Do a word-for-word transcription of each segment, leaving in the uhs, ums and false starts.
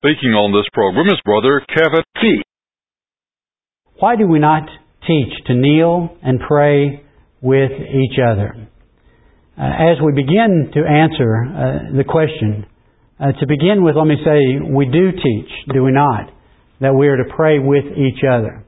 Speaking on this program is Brother Kevin Fee. Why do we not teach to kneel and pray with each other? Uh, as we begin to answer uh, the question, uh, to begin with, let me say, we do teach, do we not, that we are to pray with each other.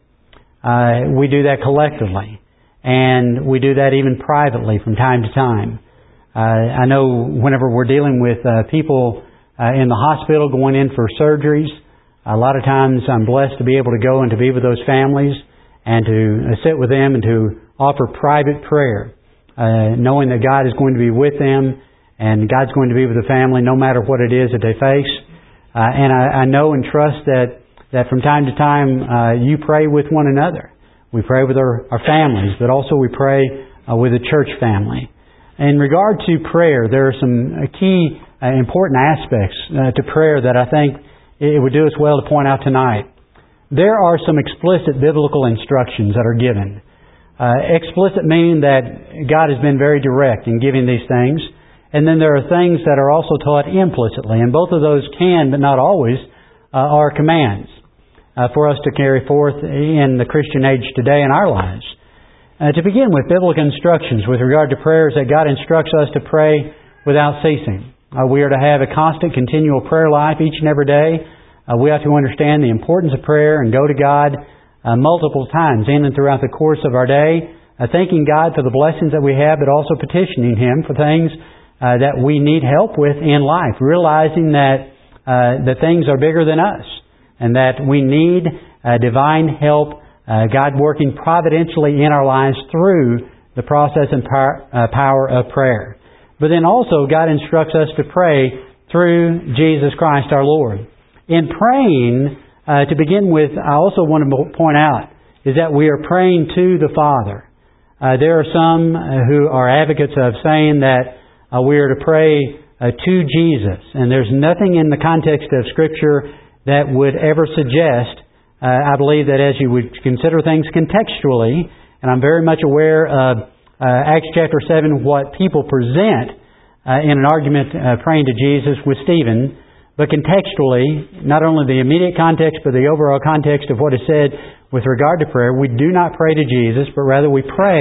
Uh, we do that collectively, and we do that even privately from time to time. Uh, I know whenever we're dealing with uh, people uh, in the hospital going in for surgeries, a lot of times I'm blessed to be able to go and to be with those families and to uh, sit with them and to offer private prayer, uh, knowing that God is going to be with them and God's going to be with the family no matter what it is that they face. Uh, and I, I know and trust that, that from time to time uh, you pray with one another. We pray with our, our families, but also we pray uh, with the church family. In regard to prayer, there are some key uh, important aspects uh, to prayer that I think it would do us well to point out tonight. There are some explicit biblical instructions that are given. Uh, explicit meaning that God has been very direct in giving these things. And then there are things that are also taught implicitly. And both of those can, but not always, uh, are commands uh, for us to carry forth in the Christian age today in our lives. Uh, to begin with, biblical instructions with regard to prayers that God instructs us to pray without ceasing. Uh, we are to have a constant, continual prayer life each and every day. Uh, we have to understand the importance of prayer and go to God uh, multiple times in and throughout the course of our day, uh, thanking God for the blessings that we have, but also petitioning Him for things uh, that we need help with in life, realizing that uh, that things are bigger than us and that we need uh, divine help. Uh, God working providentially in our lives through the process and power, uh, power of prayer. But then also God instructs us to pray through Jesus Christ our Lord. In praying, uh, to begin with, I also want to point out is that we are praying to the Father. Uh, there are some who are advocates of saying that uh, we are to pray uh, to Jesus. And there's nothing in the context of Scripture that would ever suggest Uh, I believe that as you would consider things contextually, and I'm very much aware of uh, Acts chapter seven, what people present uh, in an argument uh, praying to Jesus with Stephen, but contextually, not only the immediate context, but the overall context of what is said with regard to prayer, we do not pray to Jesus, but rather we pray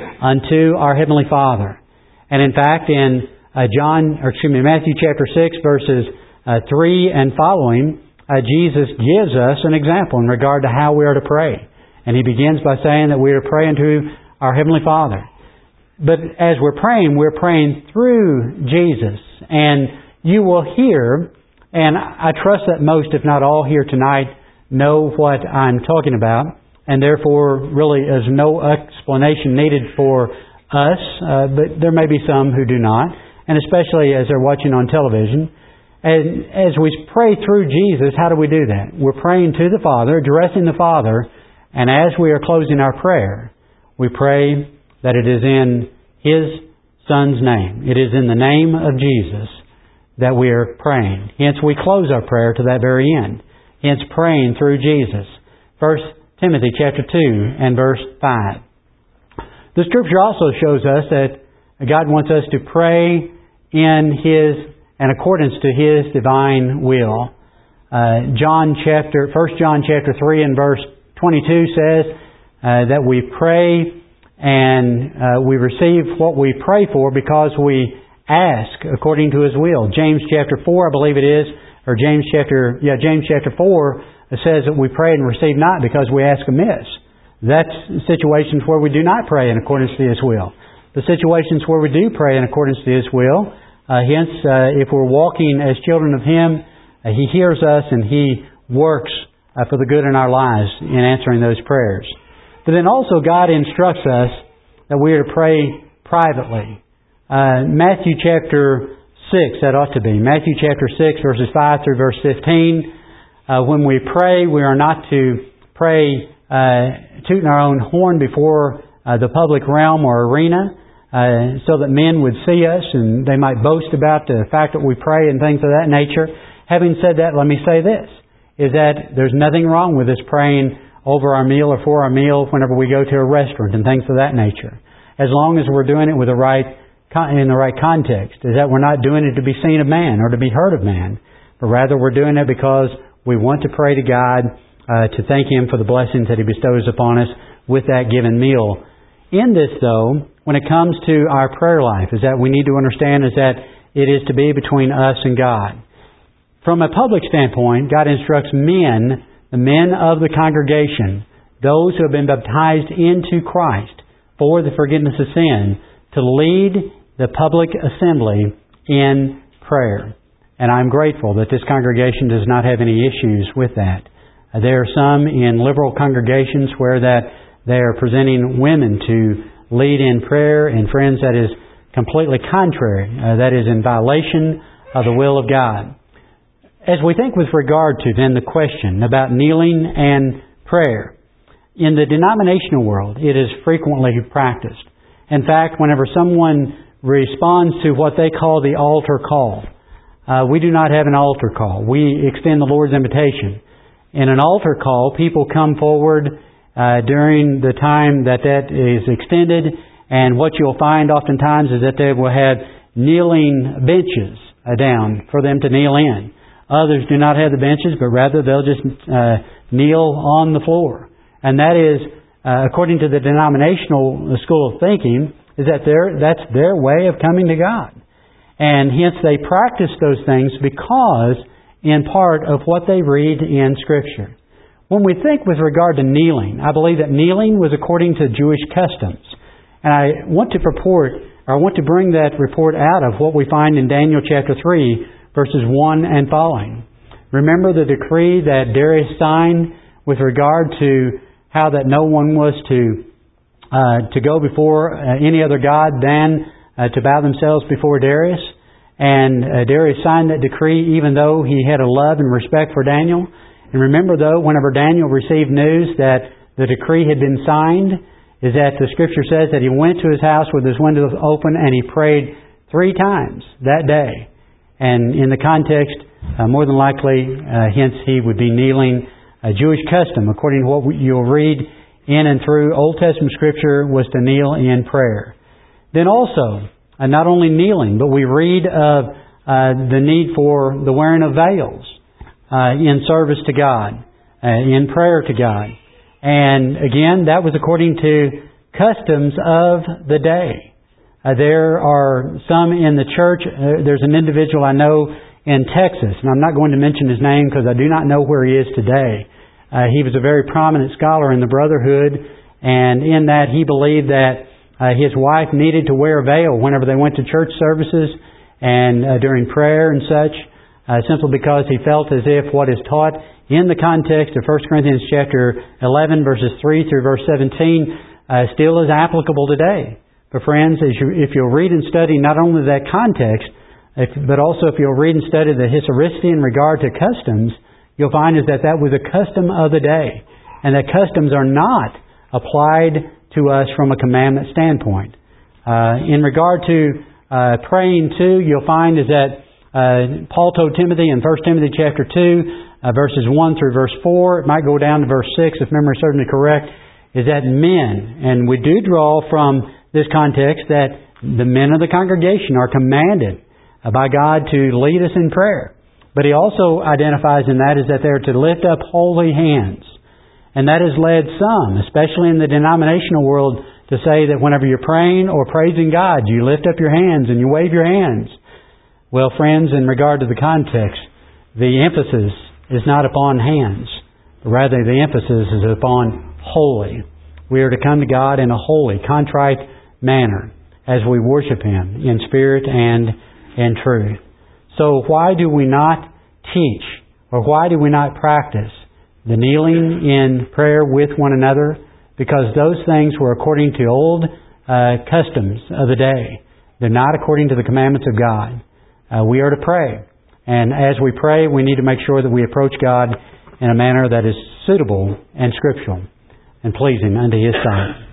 unto our Heavenly Father. And in fact, in uh, John, or excuse me, Matthew chapter six, verses uh, three and following, Uh, Jesus gives us an example in regard to how we are to pray. And He begins by saying that we are to pray unto our Heavenly Father. But as we're praying, we're praying through Jesus. And you will hear, and I trust that most, if not all here tonight, know what I'm talking about. And therefore, really is no explanation needed for us. Uh, but there may be some who do not. And especially as they're watching on television. And as we pray through Jesus, how do we do that? We're praying to the Father, addressing the Father, and as we are closing our prayer, we pray that it is in His Son's name. It is in the name of Jesus that we are praying. Hence, we close our prayer to that very end. Hence, praying through Jesus. First Timothy chapter two and verse five. The Scripture also shows us that God wants us to pray in His in accordance to His divine will. Uh, John chapter, First John chapter three and verse twenty-two says uh, that we pray and uh, we receive what we pray for because we ask according to His will. James chapter four, I believe it is, or James chapter, yeah, James chapter four says that we pray and receive not because we ask amiss. That's situations where we do not pray in accordance to His will. The situations where we do pray in accordance to His will, Uh, hence, uh, if we're walking as children of Him, uh, He hears us and He works uh, for the good in our lives in answering those prayers. But then also God instructs us that we are to pray privately. Uh, Matthew chapter six, that ought to be. Matthew chapter six, verses five through verse fifteen. Uh, when we pray, we are not to pray uh, tooting our own horn before uh, the public realm or arena. Uh, so that men would see us and they might boast about the fact that we pray and things of that nature. Having said that, let me say this, is that there's nothing wrong with us praying over our meal or for our meal whenever we go to a restaurant and things of that nature. As long as we're doing it with the right in the right context, is that we're not doing it to be seen of man or to be heard of man, but rather we're doing it because we want to pray to God, uh, to thank Him for the blessings that He bestows upon us with that given meal. In this, though, when it comes to our prayer life, is that we need to understand is that it is to be between us and God. From a public standpoint, God instructs men, the men of the congregation, those who have been baptized into Christ for the forgiveness of sin, to lead the public assembly in prayer. And I'm grateful that this congregation does not have any issues with that. Uh, there are some in liberal congregations where that they are presenting women to lead in prayer, and friends, that is completely contrary. Uh, that is in violation of the will of God. As we think with regard to then the question about kneeling and prayer, in the denominational world, it is frequently practiced. In fact, whenever someone responds to what they call the altar call, uh, we do not have an altar call. We extend the Lord's invitation. In an altar call, people come forward uh, during the time that that is extended, and what you'll find oftentimes is that they will have kneeling benches uh, down for them to kneel in. Others do not have the benches, but rather they'll just uh, kneel on the floor. And that is, uh, according to the denominational school of thinking, is that their, that's their way of coming to God. And hence they practice those things because, in part, of what they read in Scripture. When we think with regard to kneeling, I believe that kneeling was according to Jewish customs. And I want to purport, or I want to bring that report out of what we find in Daniel chapter three, verses one and following. Remember the decree that Darius signed with regard to how that no one was to uh, to go before uh, any other god than uh, to bow themselves before Darius. And uh, Darius signed that decree even though he had a love and respect for Daniel. And remember, though, whenever Daniel received news that the decree had been signed, is that the Scripture says that he went to his house with his windows open and he prayed three times that day. And in the context, uh, more than likely, uh, hence he would be kneeling. A Jewish custom, according to what you'll read in and through Old Testament Scripture, was to kneel in prayer. Then also, uh, not only kneeling, but we read of uh, the need for the wearing of veils uh, in service to God, uh, in prayer to God. And again, that was according to customs of the day. Uh, there are some in the church. Uh, there's an individual I know in Texas, and I'm not going to mention his name because I do not know where he is today. Uh, he was a very prominent scholar in the Brotherhood, and in that he believed that uh, his wife needed to wear a veil whenever they went to church services and uh, during prayer and such, uh, simply because he felt as if what is taught in the context of First Corinthians chapter eleven, verses three through verse seventeen, uh, still is applicable today. But friends, as you, if you'll read and study not only that context, if, but also if you'll read and study the historicity in regard to customs, you'll find is that that was a custom of the day, and that customs are not applied to us from a commandment standpoint. Uh, in regard to uh, praying too, you'll find is that uh, Paul told Timothy in First Timothy chapter two, uh, verses one through verse four, it might go down to verse six if memory serves me correct, is that men, and we do draw from this context that the men of the congregation are commanded by God to lead us in prayer. But he also identifies in that is that they're to lift up holy hands. And that has led some, especially in the denominational world, to say that whenever you're praying or praising God, you lift up your hands and you wave your hands. Well, friends, in regard to the context, the emphasis is not upon hands, but rather the emphasis is upon holy. We are to come to God in a holy, contrite manner as we worship Him in spirit and in truth. So why do we not teach, or why do we not practice the kneeling in prayer with one another? Because those things were according to old uh, customs of the day. They're not according to the commandments of God. Uh, we are to pray. And as we pray, we need to make sure that we approach God in a manner that is suitable and scriptural and pleasing unto His sight.